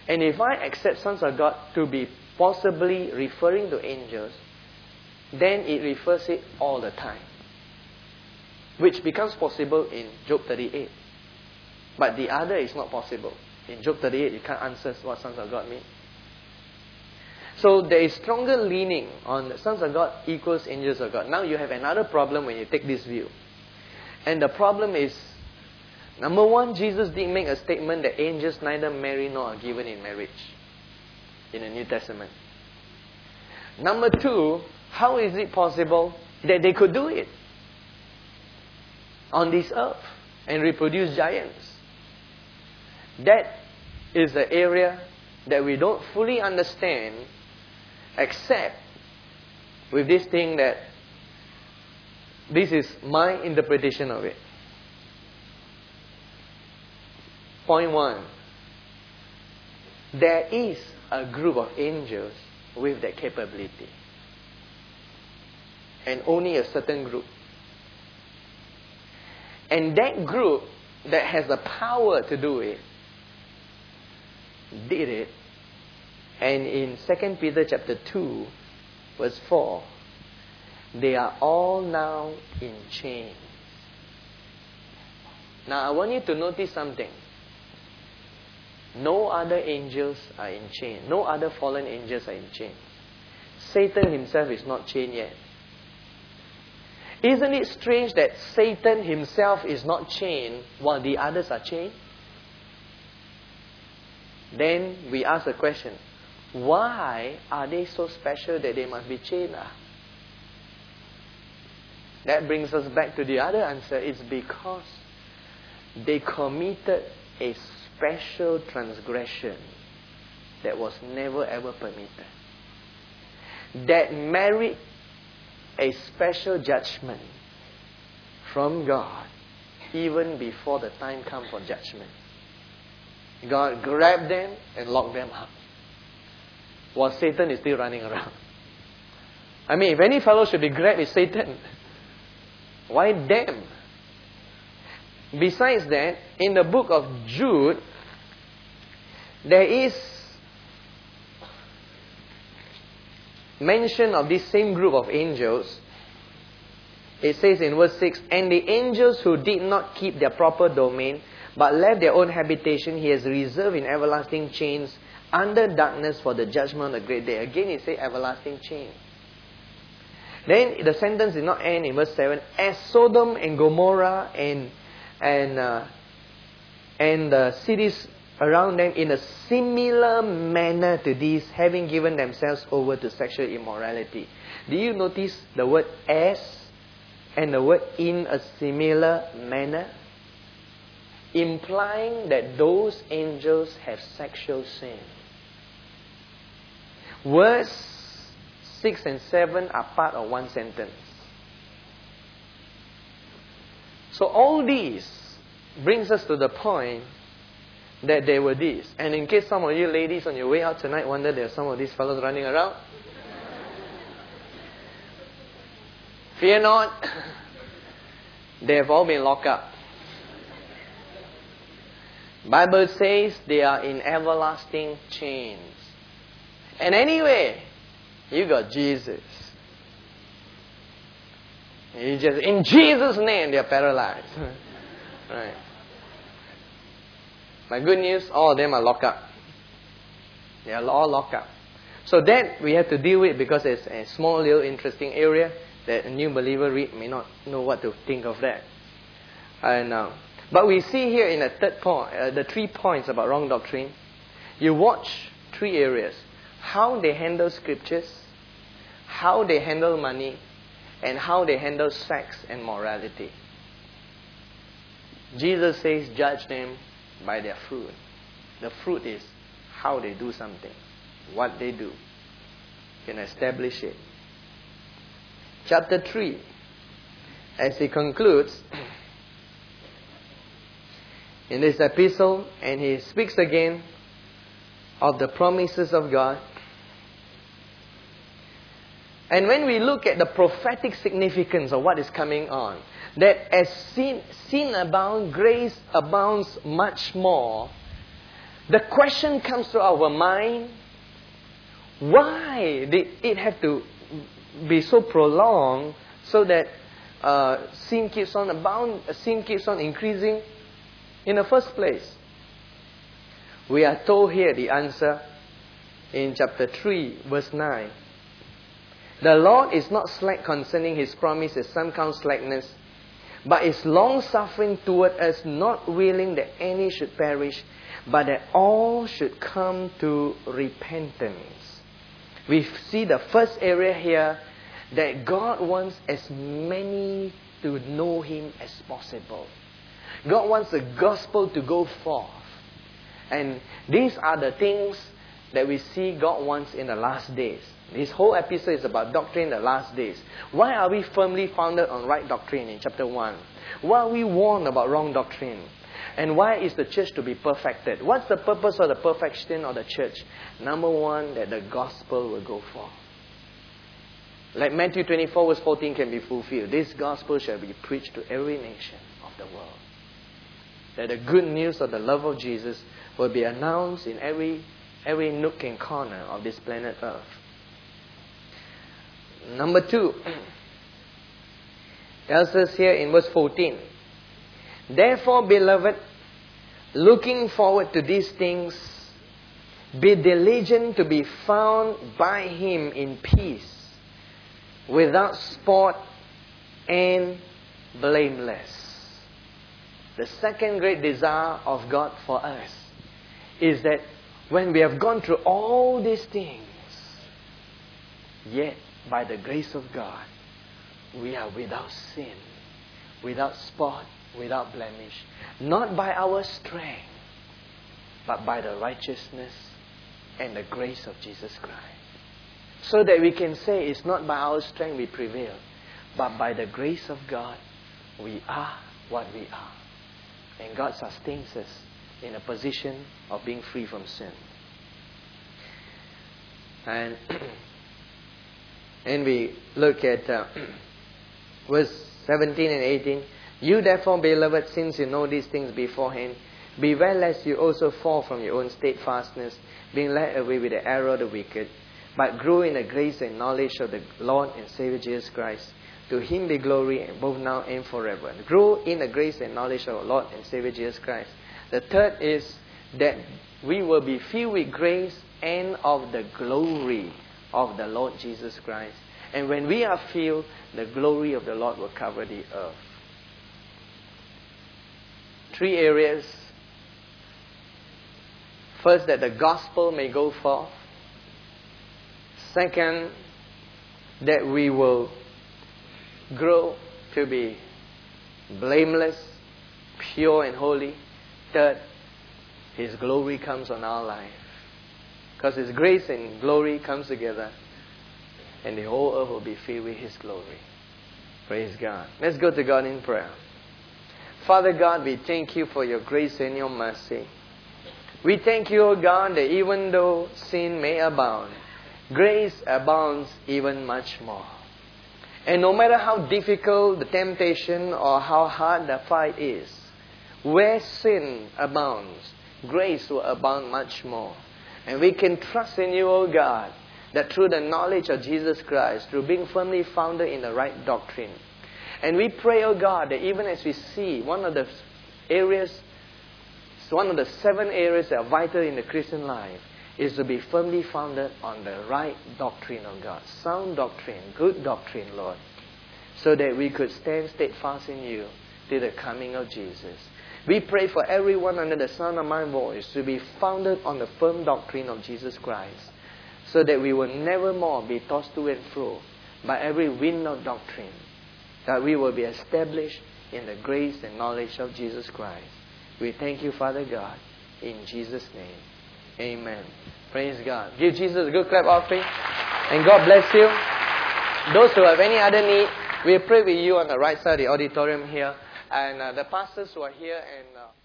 And if I accept sons of God to be possibly referring to angels, then it refers it all the time. Which becomes possible in Job 38. But the other is not possible. In Job 38, you can't answer what sons of God mean. So there is stronger leaning on the sons of God equals angels of God. Now you have another problem when you take this view. And the problem is, number one, Jesus didn't make a statement that angels neither marry nor are given in marriage in the New Testament. Number two, how is it possible that they could do it on this earth and reproduce giants? That is the area that we don't fully understand, except with this thing that this is my interpretation of it. Point one. There is a group of angels with that capability. And only a certain group. And that group that has the power to do it, did it. And in 2 Peter chapter 2, verse 4, they are all now in chains. Now I want you to notice something. No other angels are in chains. No other fallen angels are in chains. Satan himself is not chained yet. Isn't it strange that Satan himself is not chained while the others are chained? Then we ask the question, why are they so special that they must be chained? That brings us back to the other answer. It's because they committed a special transgression that was never ever permitted. That merit a special judgment from God even before the time comes for judgment. God grabbed them and locked them up while Satan is still running around. I mean, if any fellow should be grabbed, it's Satan. Why them? Besides that, in the book of Jude, there is mention of this same group of angels. It says in verse 6, and the angels who did not keep their proper domain, but left their own habitation, he has reserved in everlasting chains under darkness for the judgment of the great day. Again, it says everlasting chains. Then the sentence did not end in verse 7. As Sodom and Gomorrah and the cities around them in a similar manner to these, having given themselves over to sexual immorality. Do you notice the word as and the word in a similar manner? Implying that those angels have sexual sin. Verse 6 and 7 are part of one sentence. So all these brings us to the point that they were these. And in case some of you ladies on your way out tonight wonder there are some of these fellows running around, fear not, they have all been locked up. Bible says they are in everlasting chains. And anyway, you got Jesus. You just, in Jesus' name, they are paralyzed. Right. But good news, all of them are locked up. They are all locked up. So that we have to deal with because it's a small little interesting area that a new believer may not know what to think of that. And but we see here in the third point, the 3 points about wrong doctrine. You watch 3 areas. How they handle scriptures, how they handle money, and how they handle sex and morality. Jesus says, judge them by their fruit. The fruit is how they do something, what they do. You can establish it. Chapter 3, as he concludes in this epistle, and he speaks again of the promises of God. And when we look at the prophetic significance of what is coming on, that as sin abounds, grace abounds much more. The question comes to our mind, why did it have to be so prolonged so that sin keeps on increasing in the first place? We are told here the answer in chapter 3, verse 9. The Lord is not slack concerning His promise, as some count slackness, but is long-suffering toward us, not willing that any should perish, but that all should come to repentance. We see the first area here, that God wants as many to know Him as possible. God wants the gospel to go forth. And these are the things that we see God wants in the last days. This whole episode is about doctrine in the last days. Why are we firmly founded on right doctrine in chapter 1? Why are we warned about wrong doctrine? And why is the church to be perfected? What's the purpose of the perfection of the church? Number one, that the gospel will go forth. Like Matthew 24 verse 14 can be fulfilled. This gospel shall be preached to every nation of the world. That the good news of the love of Jesus will be announced in every nook and corner of this planet Earth. Number 2, tells us here in verse 14. Therefore, beloved, looking forward to these things, be diligent to be found by Him in peace, without spot and blameless. The second great desire of God for us is that when we have gone through all these things, yet by the grace of God, we are without sin, without spot, without blemish. Not by our strength, but by the righteousness and the grace of Jesus Christ. So that we can say it's not by our strength we prevail, but by the grace of God, we are what we are. And God sustains us in a position of being free from sin. And we look at verse 17 and 18. You therefore, beloved, since you know these things beforehand, beware lest you also fall from your own steadfastness, being led away with the error of the wicked, but grow in the grace and knowledge of the Lord and Savior Jesus Christ. To Him be glory both now and forever. Grow in the grace and knowledge of our Lord and Savior Jesus Christ. The third is that we will be filled with grace and of the glory of the Lord Jesus Christ. And when we are filled, the glory of the Lord will cover the earth. 3 areas. First, that the gospel may go forth. Second, that we will grow to be blameless, pure and holy. Third, His glory comes on our life. Because His grace and glory comes together, and the whole earth will be filled with His glory. Praise God. Let's go to God in prayer. Father God, we thank You for Your grace and Your mercy. We thank You, O God, that even though sin may abound, grace abounds even much more. And no matter how difficult the temptation or how hard the fight is, where sin abounds, grace will abound much more. And we can trust in You, O God, that through the knowledge of Jesus Christ, through being firmly founded in the right doctrine. And we pray, O God, that even as we see one of the 7 areas that are vital in the Christian life, is to be firmly founded on the right doctrine of God. Sound doctrine, good doctrine, Lord. So that we could stand steadfast in You till the coming of Jesus. We pray for everyone under the sound of my voice to be founded on the firm doctrine of Jesus Christ. So that we will never more be tossed to and fro by every wind of doctrine. That we will be established in the grace and knowledge of Jesus Christ. We thank You, Father God, in Jesus' name. Amen. Praise God. Give Jesus a good clap offering. And God bless you. Those who have any other need, we'll pray with you on the right side of the auditorium here. And the pastors who are here and...